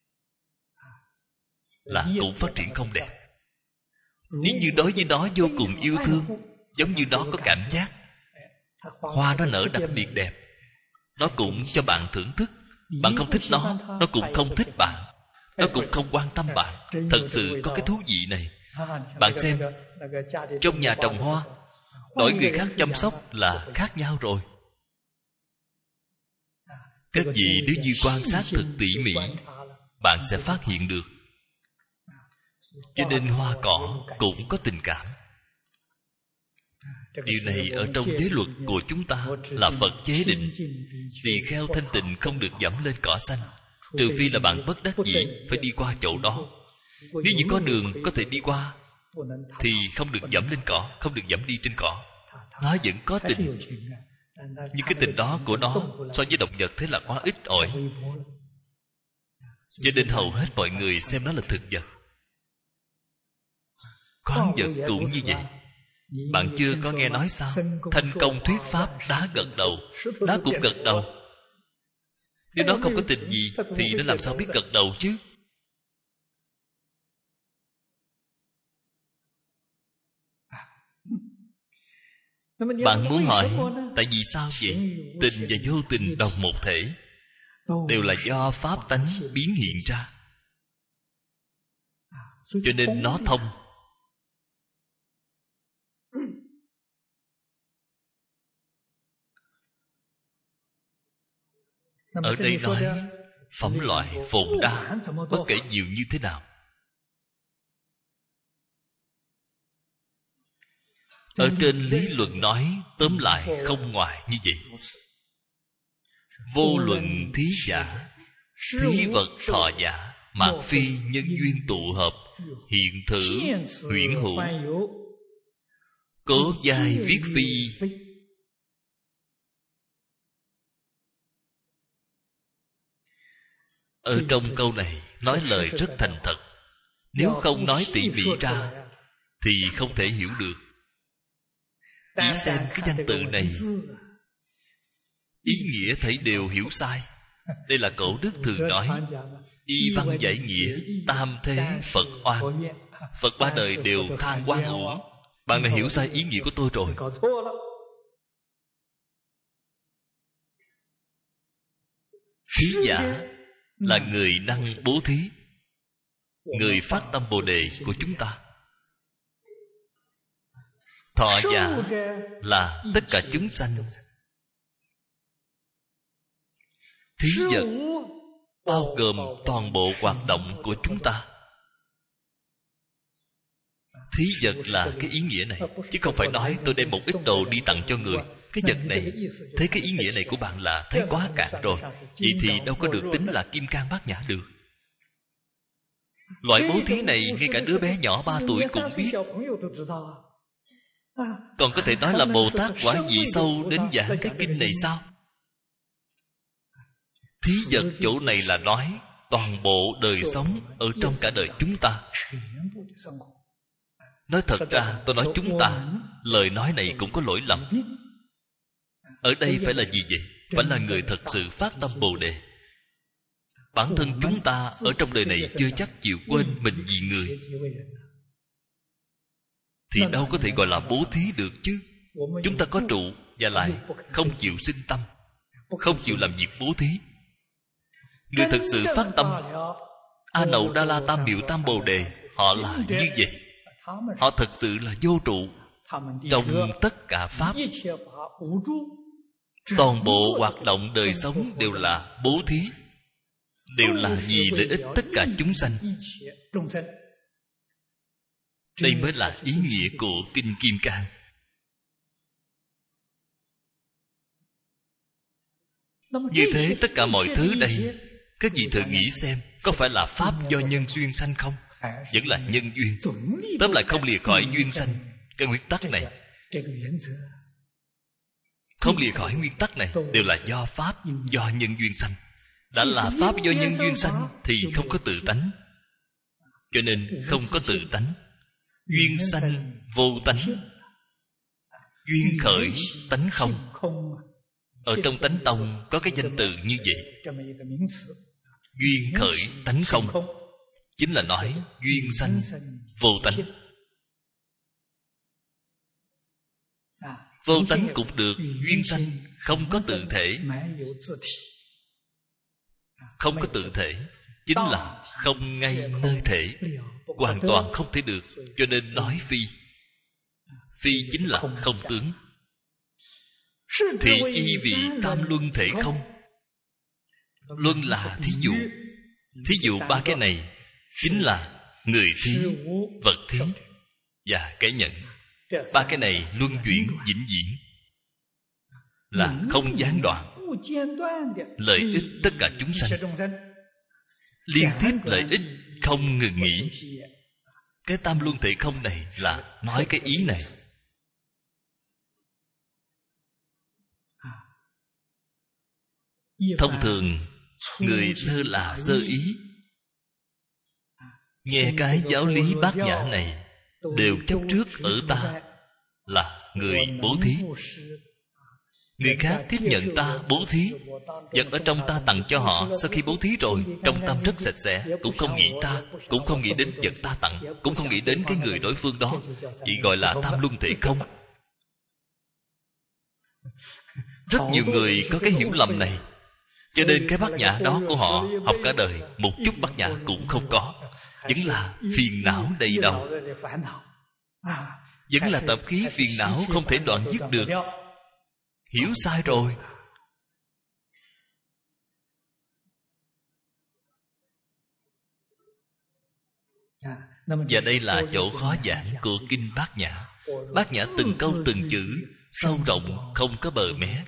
là cũng phát triển không đẹp. Nếu như đối với nó vô cùng yêu thương, giống như nó có cảm giác, hoa nó nở đặc biệt đẹp, nó cũng cho bạn thưởng thức. Bạn không thích nó, nó cũng không thích bạn, nó cũng không quan tâm bạn. Thật sự có cái thú vị này. Bạn xem, trong nhà trồng hoa, đổi người khác chăm sóc là khác nhau rồi. Các vị nếu như quan sát thật tỉ mỉ, bạn sẽ phát hiện được. Cho nên hoa cỏ cũng có tình cảm. Điều này ở trong giới luật của chúng ta là Phật chế định. Tỳ kheo thanh tịnh không được dẫm lên cỏ xanh, trừ phi là bạn bất đắc dĩ phải đi qua chỗ đó. Nếu như có đường có thể đi qua thì không được dẫm lên cỏ, không được dẫm đi trên cỏ. Nó vẫn có tình, nhưng cái tình đó của nó so với động vật thế là quá ít ỏi. Cho nên hầu hết mọi người xem nó là thực vật. Khoáng vật cũng như vậy. Bạn chưa có nghe nói sao? Thành công thuyết pháp, đá gật đầu. Đá cũng gật đầu. Nếu nó không có tình gì thì nó làm sao biết gật đầu chứ? Bạn muốn hỏi tại vì sao vậy? Tình và vô tình đồng một thể, đều là do pháp tánh biến hiện ra. Cho nên nó thông. Ở đây nói phẩm loại phồn đa, bất kể nhiều như thế nào. Ở trên lý luận nói tóm lại không ngoài như vậy. Vô luận thí giả, thí vật thọ giả, mạt phi nhân duyên tụ hợp, hiện thử huyễn hữu, cố giai viết phi. Ở trong câu này nói lời rất thành thật. Nếu không nói tỉ mỉ ra thì không thể hiểu được. Chỉ xem cái văn tự này, ý nghĩa thấy đều hiểu sai. Đây là cổ đức thường nói, y văn giải nghĩa, tam thế Phật oan. Phật ba đời đều than oan uổng. Bạn đã hiểu sai ý nghĩa của tôi rồi. Thí giả là người năng bố thí, người phát tâm Bồ Đề của chúng ta. Thọ giả là tất cả chúng sanh. Thí vật bao gồm toàn bộ hoạt động của chúng ta. Thí vật là cái ý nghĩa này, chứ không phải nói tôi đem một ít đồ đi tặng cho người. Cái vật này, thấy cái ý nghĩa này của bạn là thấy quá cạn rồi. Vậy thì đâu có được tính là kim cang bát nhã được. Loại bố thí này ngay cả đứa bé nhỏ ba tuổi cũng biết. Còn có thể nói là Bồ Tát quả vị sâu đến giảng cái kinh này sao? Thí vật chỗ này là nói toàn bộ đời sống ở trong cả đời chúng ta. Nói thật ra tôi nói chúng ta, lời nói này cũng có lỗi lầm. Ở đây phải là gì vậy? Phải là người thật sự phát tâm Bồ Đề. Bản thân chúng ta ở trong đời này chưa chắc chịu quên mình vì người, thì đâu có thể gọi là bố thí được chứ. Chúng ta có trụ và lại không chịu sinh tâm, không chịu làm việc bố thí. Người thật sự phát tâm A Nậu Đa La Tam Miệu Tam Bồ Đề, họ là như vậy. Họ thật sự là vô trụ. Trong tất cả pháp, toàn bộ hoạt động đời sống đều là bố thí, đều là vì lợi ích tất cả chúng sanh. Đây mới là ý nghĩa của Kinh Kim Cang. Như thế tất cả mọi thứ đây, các vị thử nghĩ xem, có phải là pháp do nhân duyên sanh không? Vẫn là nhân duyên. Tóm lại không lìa khỏi duyên sanh. Cái nguyên tắc này, không lìa khỏi nguyên tắc này, đều là do pháp, do nhân duyên sanh. Đã là pháp do nhân duyên sanh thì không có tự tánh. Cho nên không có tự tánh. Duyên sanh vô tánh, duyên khởi tánh không. Ở trong tánh tông có cái danh từ như vậy. Duyên khởi tánh không, chính là nói duyên sanh vô tánh. Vô tánh cũng được, duyên sanh không có tự thể. Không có tự thể chính là không ngay nơi thể, hoàn toàn không thể được. Cho nên nói phi. Phi chính là không tướng. Thị chi vị tam luân thể không. Luân là thí dụ. Thí dụ ba cái này chính là người thí, vật thí và cái nhận. Ba cái này luân chuyển vĩnh viễn, là không gián đoạn, lợi ích tất cả chúng sanh, liên tiếp lợi ích không ngừng nghỉ. Cái tam luân thể không này là nói cái ý này. Thông thường người lơ là sơ ý, nghe cái giáo lý bát nhã này đều chấp trước ở ta là người bố thí. Người khác tiếp nhận ta bố thí, vật ở trong ta tặng cho họ. Sau khi bố thí rồi, trong tâm rất sạch sẽ, cũng không nghĩ ta, cũng không nghĩ đến vật ta tặng, cũng không nghĩ đến cái người đối phương đó. Chỉ gọi là tam luân thể không. Rất nhiều người có cái hiểu lầm này, cho nên cái bát nhã đó của họ học cả đời, một chút bát nhã cũng không có, vẫn là phiền não đầy đầu, vẫn là tập khí phiền não không thể đoạn dứt được. Hiểu sai rồi. Và đây là chỗ khó giảng của kinh Bát Nhã. Bát Nhã từng câu từng chữ sâu rộng, không có bờ mé.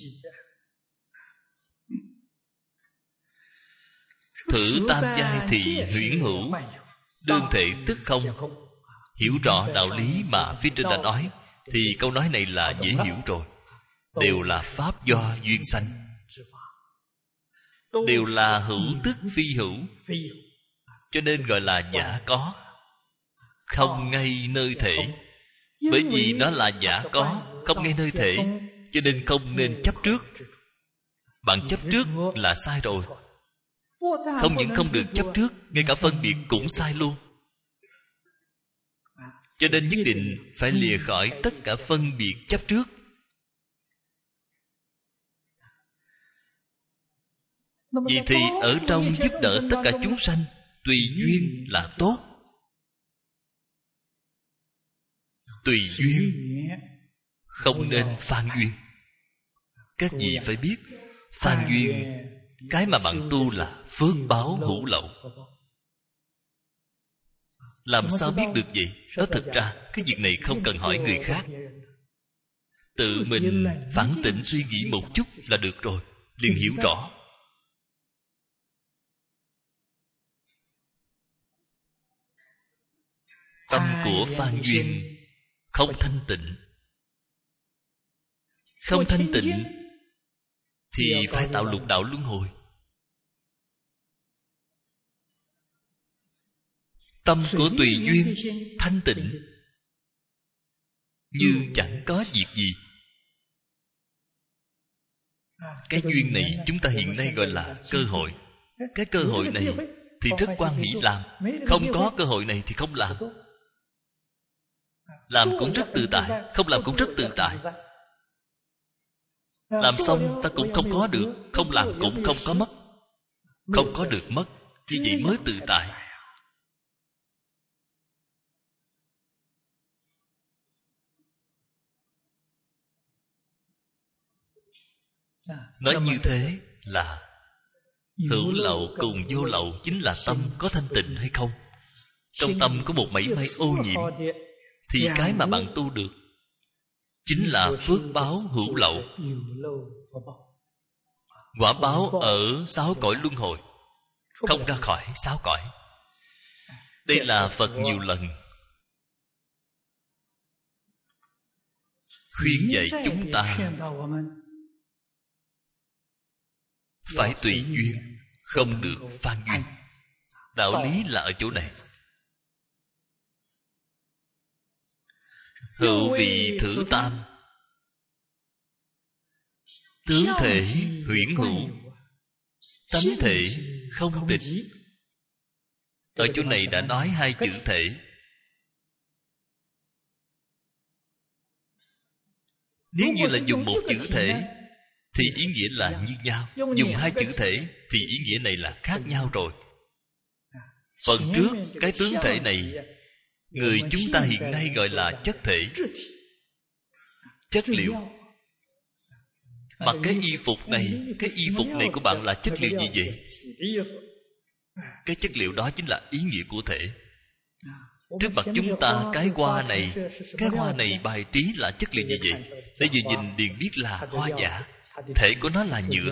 Thử tam giai thì huyễn hữu, đương thể tức không. Hiểu rõ đạo lý mà phía trên đã nói, thì câu nói này là dễ hiểu rồi. Đều là pháp do duyên sanh, đều là hữu tức phi hữu, cho nên gọi là giả có, không ngay nơi thể. Bởi vì nó là giả có, không ngay nơi thể, cho nên không nên chấp trước. Bạn chấp trước là sai rồi. Không những không được chấp trước, ngay cả phân biệt cũng sai luôn. Cho nên nhất định phải lìa khỏi tất cả phân biệt chấp trước. Vì thì ở trong giúp đỡ tất cả chúng sanh, tùy duyên là tốt. Tùy duyên, không nên phan duyên. Các vị phải biết, phan duyên, cái mà bạn tu là phước báo hữu lậu. Làm sao biết được vậy? Đó thực ra, cái việc này không cần hỏi người khác. Tự mình phản tỉnh suy nghĩ một chút là được rồi, liền hiểu rõ. Tâm của phan duyên không thanh tịnh. Không thanh tịnh thì phải tạo lục đạo luân hồi. Tâm của tùy duyên thanh tịnh, như chẳng có việc gì. Cái duyên này chúng ta hiện nay gọi là cơ hội. Cái cơ hội này thì rất quan hỷ làm. Không có cơ hội này thì không làm. Làm cũng rất tự tại, không làm cũng rất tự tại. Làm xong ta cũng không có được, không làm cũng không có mất. Không có được mất, như vậy mới tự tại. Nói như thế là hữu lậu cùng vô lậu chính là tâm có thanh tịnh hay không. Trong tâm có một mảy may ô nhiễm, thì cái mà bạn tu được chính là phước báo hữu lậu. Quả báo ở sáu cõi luân hồi, không ra khỏi sáu cõi. Đây là Phật nhiều lần khuyên dạy chúng ta phải tùy duyên, không được phan duyên. Đạo lý là ở chỗ này. Hữu vị thử tam, tướng thể huyễn hữu, tánh thể không tịch. Ở chỗ này đã nói hai chữ thể. Nếu như là dùng một chữ thể thì ý nghĩa là như nhau. Dùng hai chữ thể thì ý nghĩa này là khác nhau rồi. Phần trước cái tướng thể này, người chúng ta hiện nay gọi là chất thể. chất liệu. Mặc cái y phục này, cái y phục này của bạn là chất liệu gì vậy? Cái chất liệu đó chính là ý nghĩa của thể. Trước mặt chúng ta, cái hoa này, cái hoa này bài trí là chất liệu gì vậy? Để vừa nhìn liền biết là hoa giả. Thể của nó là nhựa.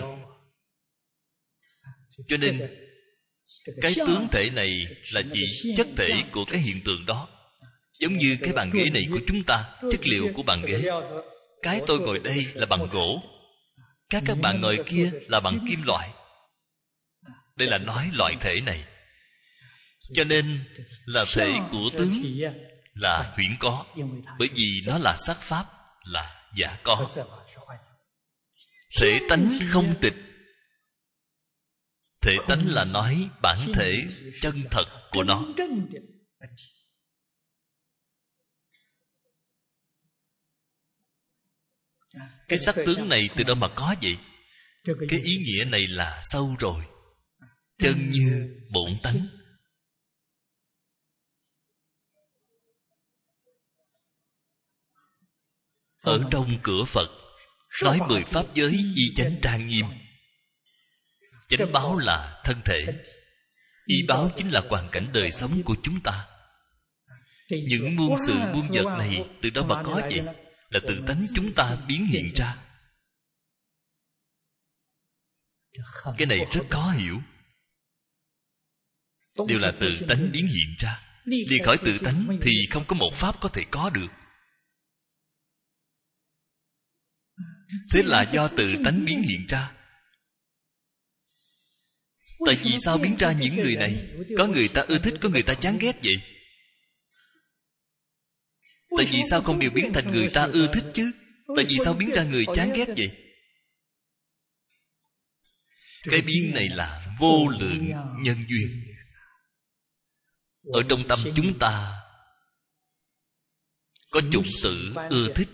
Cho nên cái tướng thể này là chỉ chất thể của cái hiện tượng đó. Giống như cái bàn ghế này của chúng ta, chất liệu của bàn ghế. Cái tôi ngồi đây là bằng gỗ, các các bạn ngồi kia là bằng kim loại. Đây là nói loại thể này. Cho nên là thể của tướng là huyễn có, bởi vì nó là sắc pháp, là giả có. Thể tánh không tịch. Thể tánh là nói bản thể chân thật của nó. Cái sắc tướng này từ đâu mà có vậy? Cái ý nghĩa này là sâu rồi. Chân như bổn tánh. Ở trong cửa Phật nói mười pháp giới y chánh trang nghiêm. Chánh báo là thân thể, y báo chính là hoàn cảnh đời sống của chúng ta. Những muôn sự muôn vật này từ đâu mà có vậy? Là từ tánh chúng ta biến hiện ra. Cái này rất khó hiểu. Đều là từ tánh biến hiện ra. Đi khỏi tự tánh thì không có một pháp có thể có được. Thế là do tự tánh biến hiện ra. Tại vì sao biến ra những người này? Có người ta ưa thích, có người ta chán ghét vậy. Tại vì sao không đều biến thành người ta ưa thích chứ? Tại vì sao biến ra người chán ghét vậy? Cái biến này là vô lượng nhân duyên. Ở trong tâm chúng ta có chủng tử ưa thích,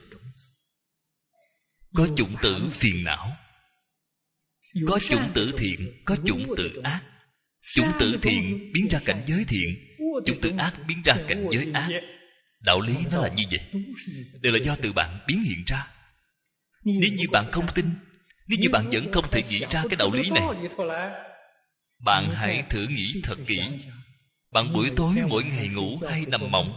có chủng tử phiền não, có chủng tử thiện, có chủng tử ác. Chủng tử thiện biến ra cảnh giới thiện, chủng tử ác biến ra cảnh giới ác. Đạo lý nó là như vậy. Đều là do tự bạn biến hiện ra. Nếu như bạn không tin, nếu như bạn vẫn không thể nghĩ ra cái đạo lý này, bạn hãy thử nghĩ thật kỹ. Bạn buổi tối mỗi ngày ngủ hay nằm mộng,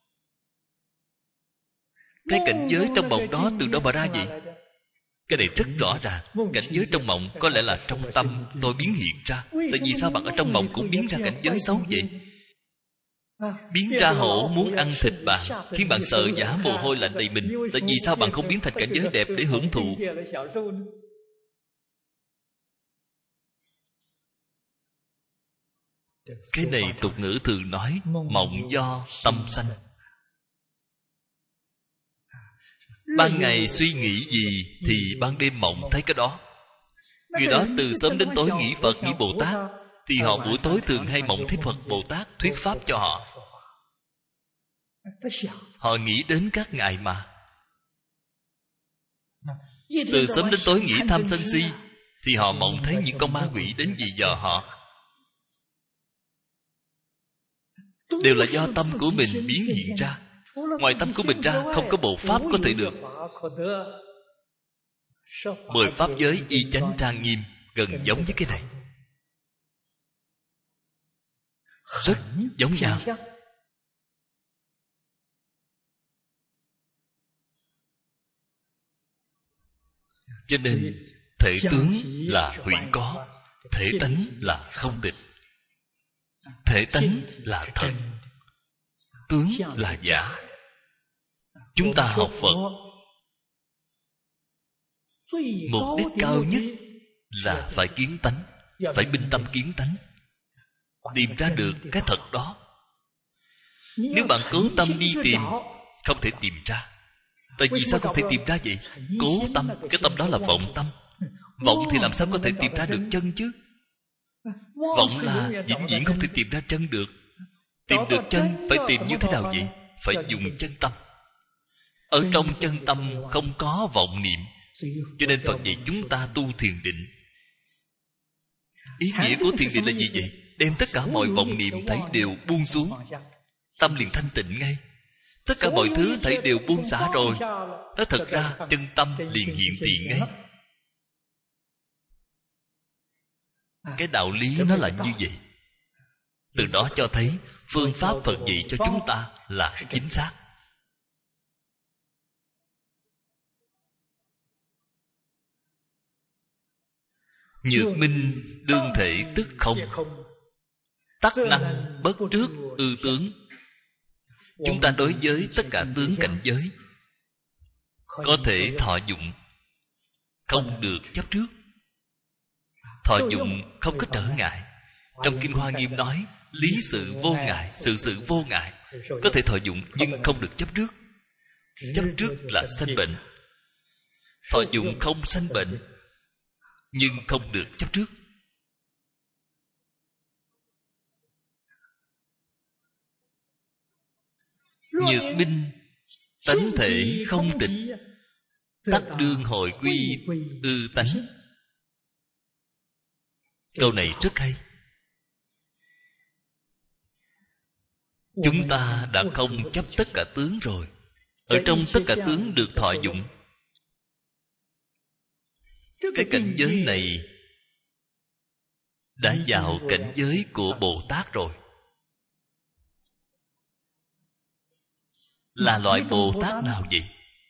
cái cảnh giới trong mộng đó từ đâu mà ra vậy? Cái này rất rõ ràng. Cảnh giới trong mộng có lẽ là trong tâm tôi biến hiện ra. Tại vì sao bạn ở trong mộng cũng biến ra cảnh giới xấu vậy? Biến ra hổ muốn ăn thịt bạn, khiến bạn sợ giả mồ hôi lạnh đầy mình. Tại vì sao bạn không biến thành cảnh giới đẹp để hưởng thụ? Cái này tục ngữ thường nói mộng do tâm sanh. Ban ngày suy nghĩ gì thì ban đêm mộng thấy cái đó. Người đó từ sớm đến tối nghĩ Phật, nghĩ Bồ Tát, thì họ buổi tối thường hay mộng thấy Phật Bồ Tát thuyết pháp cho họ. Họ nghĩ đến các ngài mà. Từ sớm đến tối nghĩ tham sân si, thì họ mộng thấy những con ma quỷ đến dì dò họ. Đều là do tâm của mình biến hiện ra. Ngoài tâm của mình ra không có bộ pháp có thể được. Mười pháp giới y chánh trang nghiêm gần giống với cái này, rất giống nhau. Cho nên thể tướng là huyễn có, thể tánh là không tịch. Thể tánh là thật, tướng là giả. Chúng ta học Phật, mục đích cao nhất là phải kiến tánh, phải minh tâm kiến tánh, tìm ra được cái thật đó. Nếu bạn cố tâm đi tìm, không thể tìm ra. Tại vì sao không thể tìm ra vậy? Cố tâm, cái tâm đó là vọng tâm. Vọng thì làm sao có thể tìm ra được chân chứ? Vọng là vĩnh viễn không thể tìm ra chân được. Tìm được chân phải tìm như thế nào vậy? Phải dùng chân tâm. Ở trong chân tâm không có vọng niệm. Cho nên Phật dạy chúng ta tu thiền định. Ý nghĩa của thiền định là gì vậy? Đem tất cả mọi vọng niệm thấy đều buông xuống, tâm liền thanh tịnh ngay. Tất cả mọi thứ thảy đều buông xả rồi. Nó thật ra chân tâm liền hiện tiền ngay. Cái đạo lý nó là như vậy. Từ đó cho thấy phương pháp Phật dạy cho chúng ta là chính xác. Nhược minh đương thể tức không, tắc năng bất trước ư tướng. Chúng ta đối với tất cả tướng cảnh giới có thể thọ dụng, không được chấp trước. Thọ dụng không có trở ngại. Trong Kinh Hoa Nghiêm nói lý sự vô ngại, sự sự vô ngại. Có thể thọ dụng nhưng không được chấp trước. Chấp trước là sanh bệnh. Thọ dụng không sanh bệnh nhưng không được chấp trước. Nhược minh tánh thể không tịch, tắc đương hồi quy ư tánh. Câu này rất hay. Chúng ta đã không chấp tất cả tướng rồi. Ở trong tất cả tướng được thọ dụng. Cái cảnh giới này đã vào cảnh giới của Bồ Tát rồi. Là loại Bồ Tát nào vậy?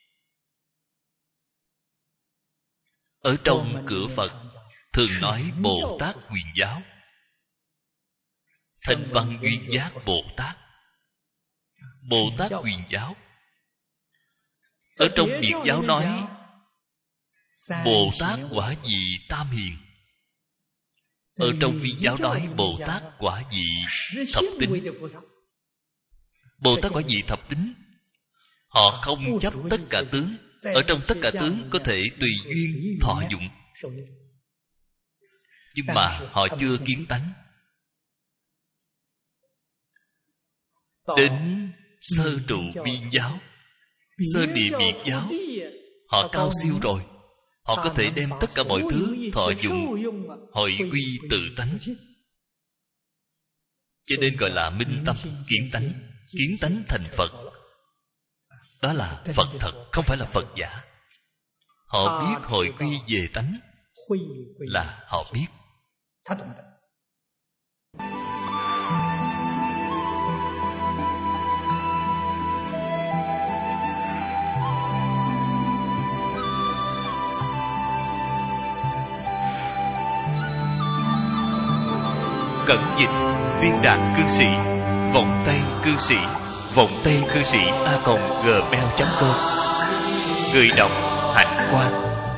Ở trong cửa Phật thường nói Bồ Tát Huyền Giáo, Thanh Văn Duyên Giác Bồ Tát, Bồ Tát Huyền Giáo. Ở trong Biệt Giáo nói Bồ Tát quả vị Tam Hiền. Ở trong Vi Giáo nói Bồ Tát quả vị Thập Tính. Bồ Tát quả vị Thập Tính, họ không chấp tất cả tướng. Ở trong tất cả tướng có thể tùy duyên thọ dụng, nhưng mà họ chưa kiến tánh. Đến sơ trụ biên giáo, sơ địa biệt giáo, họ cao siêu rồi. Họ có thể đem tất cả mọi thứ thọ dụng, hội quy tự tánh. Cho nên gọi là minh tâm kiến tánh. Kiến tánh thành Phật. Đó là Phật thật, không phải là Phật giả. Họ biết hội quy về tánh, là họ biết. Cẩn dịch viên đạn cư sĩ, vọng tay cư sĩ, vọng tay cư sĩ a còng gmail chấm com. Người đọc Hạnh Quang.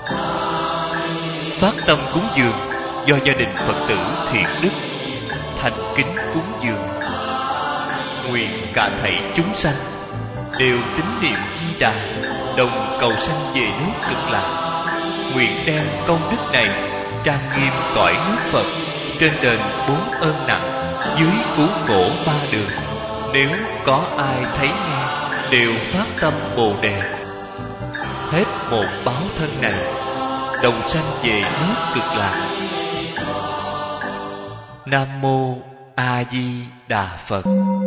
Phát tâm cúng dường do gia đình Phật tử Thiện Đức thành kính cúng dường. Nguyện cả thảy chúng sanh đều tín niệm Di Đà, đồng cầu sanh về nước Cực Lạc. Nguyện đem công đức này trang nghiêm cõi nước Phật, trên đền bốn ơn nặng, dưới cứu khổ ba đường. Nếu có ai thấy nghe đều phát tâm Bồ Đề, hết một báo thân này đồng sanh về nước Cực Lạc. Nam mô A Di Đà Phật.